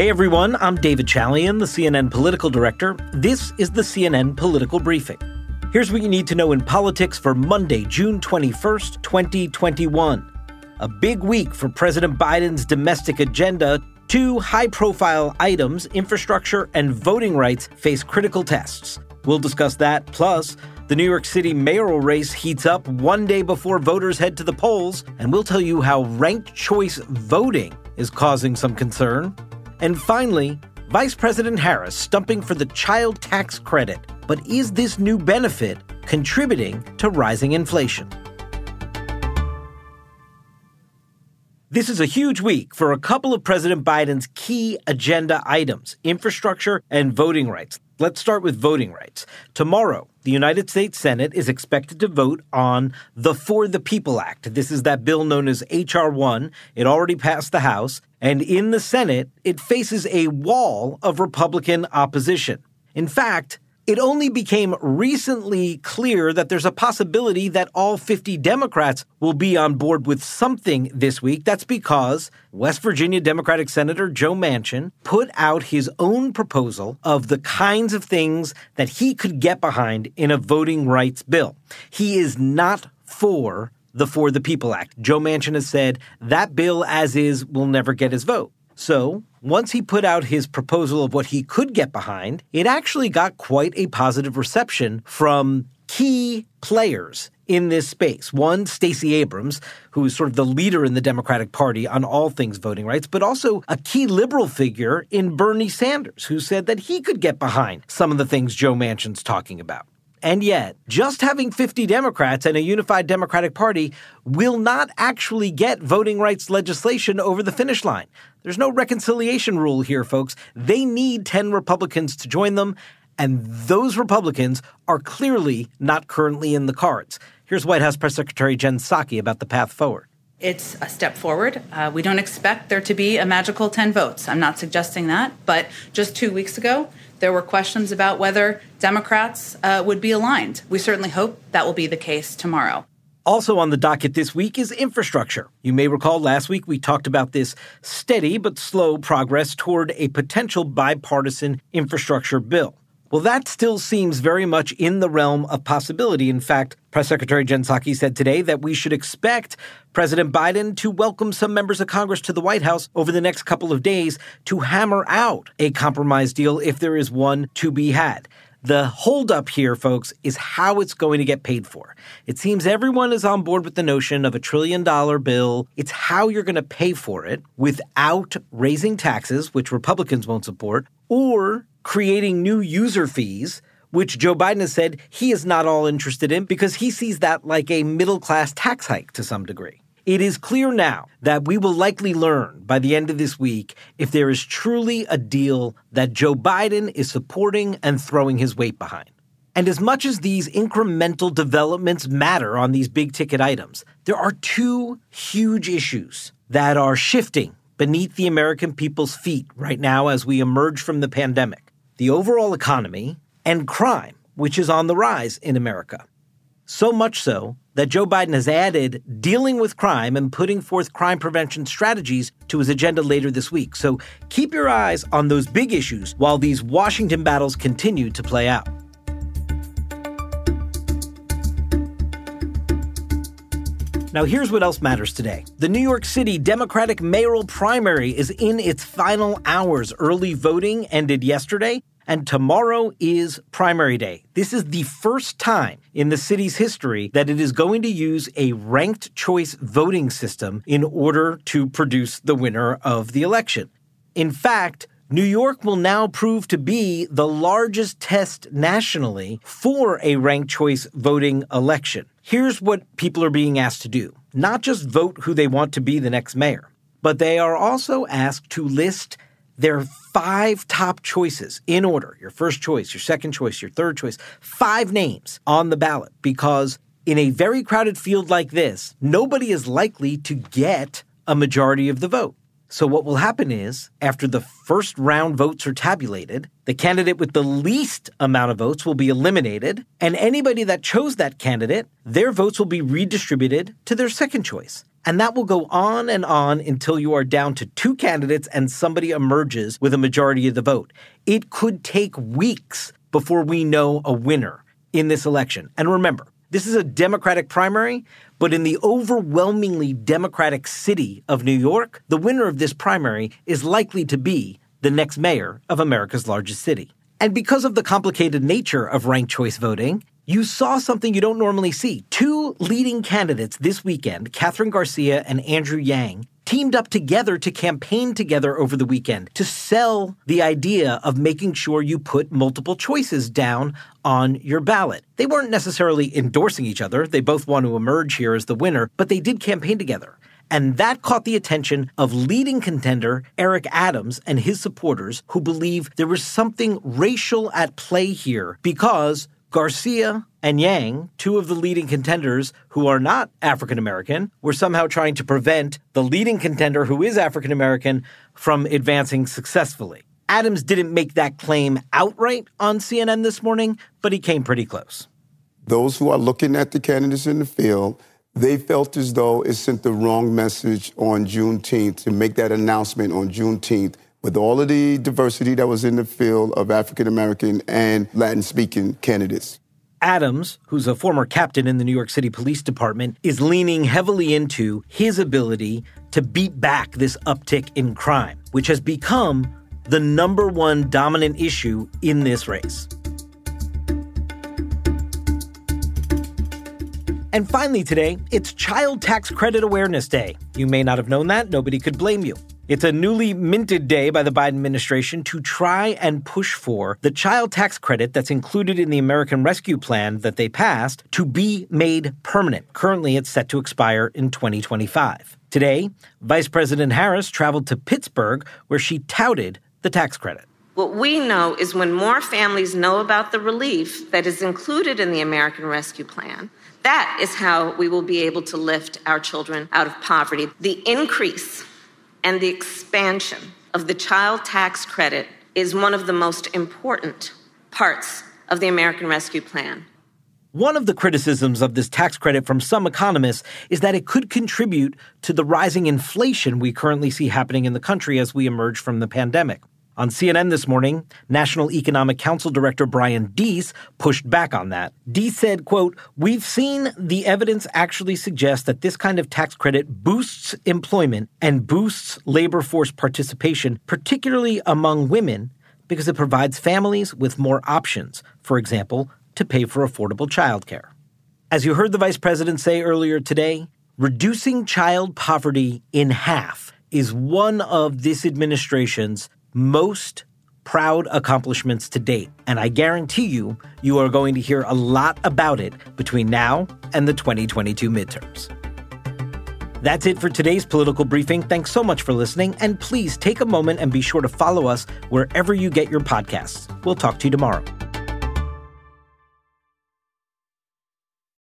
Hey everyone, I'm David Chalian, the CNN political director. This is the CNN Political Briefing. Here's what you need to know in politics for Monday, June 21st, 2021. A big week for President Biden's domestic agenda. Two high-profile items, infrastructure and voting rights, face critical tests. We'll discuss that. Plus, the New York City mayoral race heats up one day before voters head to the polls, and we'll tell you how ranked choice voting is causing some concern. And finally, Vice President Harris stumping for the child tax credit. But is this new benefit contributing to rising inflation? This is a huge week for a couple of President Biden's key agenda items, infrastructure and voting rights. Let's start with voting rights. Tomorrow, the United States Senate is expected to vote on the For the People Act. This is that bill known as H.R. 1. It already passed the House. And in the Senate, it faces a wall of Republican opposition. In fact, it only became recently clear that there's a possibility that all 50 Democrats will be on board with something this week. That's because West Virginia Democratic Senator Joe Manchin put out his own proposal of the kinds of things that he could get behind in a voting rights bill. He is not for the For the People Act. Joe Manchin has said that bill as is will never get his vote. So, once he put out his proposal of what he could get behind, it actually got quite a positive reception from key players in this space. One, Stacey Abrams, who is sort of the leader in the Democratic Party on all things voting rights, but also a key liberal figure in Bernie Sanders, who said that he could get behind some of the things Joe Manchin's talking about. And yet, just having 50 Democrats and a unified Democratic Party will not actually get voting rights legislation over the finish line. There's no reconciliation rule here, folks. They need 10 Republicans to join them, and those Republicans are clearly not currently in the cards. Here's White House Press Secretary Jen Psaki about the path forward. It's a step forward. We don't expect there to be a magical 10 votes. I'm not suggesting that. But just 2 weeks ago, there were questions about whether Democrats would be aligned. We certainly hope that will be the case tomorrow. Also on the docket this week is infrastructure. You may recall last week we talked about this steady but slow progress toward a potential bipartisan infrastructure bill. Well, that still seems very much in the realm of possibility. In fact, Press Secretary Jen Psaki said today that we should expect President Biden to welcome some members of Congress to the White House over the next couple of days to hammer out a compromise deal if there is one to be had. The holdup here, folks, is how it's going to get paid for. It seems everyone is on board with the notion of $1 trillion bill. It's how you're going to pay for it without raising taxes, which Republicans won't support, or creating new user fees, which Joe Biden has said he is not all interested in because he sees that like a middle-class tax hike to some degree. It is clear now that we will likely learn by the end of this week if there is truly a deal that Joe Biden is supporting and throwing his weight behind. And as much as these incremental developments matter on these big-ticket items, there are two huge issues that are shifting beneath the American people's feet right now as we emerge from the pandemic. The overall economy and crime, which is on the rise in America. So much so that Joe Biden has added dealing with crime and putting forth crime prevention strategies to his agenda later this week. So keep your eyes on those big issues while these Washington battles continue to play out. Now, here's what else matters today. The New York City Democratic mayoral primary is in its final hours. Early voting ended yesterday, and tomorrow is primary day. This is the first time in the city's history that it is going to use a ranked choice voting system in order to produce the winner of the election. In fact, New York will now prove to be the largest test nationally for a ranked choice voting election. Here's what people are being asked to do. Not just vote who they want to be the next mayor, but they are also asked to list their 5 top choices in order. Your first choice, your second choice, your third choice, 5 names on the ballot. Because in a very crowded field like this, nobody is likely to get a majority of the vote. So what will happen is, after the first round votes are tabulated, the candidate with the least amount of votes will be eliminated, and anybody that chose that candidate, their votes will be redistributed to their second choice. And that will go on until you are down to 2 candidates and somebody emerges with a majority of the vote. It could take weeks before we know a winner in this election. And remember, this is a Democratic primary, but in the overwhelmingly Democratic city of New York, the winner of this primary is likely to be the next mayor of America's largest city. And because of the complicated nature of ranked choice voting, you saw something you don't normally see. 2 leading candidates this weekend, Kathryn Garcia and Andrew Yang, teamed up together to campaign together over the weekend to sell the idea of making sure you put multiple choices down on your ballot. They weren't necessarily endorsing each other. They both want to emerge here as the winner, but they did campaign together. And that caught the attention of leading contender Eric Adams and his supporters, who believe there was something racial at play here because Garcia and Yang, 2 of the leading contenders who are not African-American, were somehow trying to prevent the leading contender who is African-American from advancing successfully. Adams didn't make that claim outright on CNN this morning, but he came pretty close. Those who are looking at the candidates in the field, they felt as though it sent the wrong message on Juneteenth to make that announcement on Juneteenth with all of the diversity that was in the field of African-American and Latin-speaking candidates. Adams, who's a former captain in the New York City Police Department, is leaning heavily into his ability to beat back this uptick in crime, which has become the number one dominant issue in this race. And finally today, it's Child Tax Credit Awareness Day. You may not have known that. Nobody could blame you. It's a newly minted day by the Biden administration to try and push for the child tax credit that's included in the American Rescue Plan that they passed to be made permanent. Currently, it's set to expire in 2025. Today, Vice President Harris traveled to Pittsburgh, where she touted the tax credit. What we know is when more families know about the relief that is included in the American Rescue Plan, that is how we will be able to lift our children out of poverty. The increase and the expansion of the child tax credit is one of the most important parts of the American Rescue Plan. One of the criticisms of this tax credit from some economists is that it could contribute to the rising inflation we currently see happening in the country as we emerge from the pandemic. On CNN this morning, National Economic Council Director Brian Deese pushed back on that. Deese said, quote, "We've seen the evidence actually suggest that this kind of tax credit boosts employment and boosts labor force participation, particularly among women, because it provides families with more options, for example, to pay for affordable childcare." As you heard the vice president say earlier today, reducing child poverty in half is one of this administration's most proud accomplishments to date. And I guarantee you, you are going to hear a lot about it between now and the 2022 midterms. That's it for today's political briefing. Thanks so much for listening. And please take a moment and be sure to follow us wherever you get your podcasts. We'll talk to you tomorrow.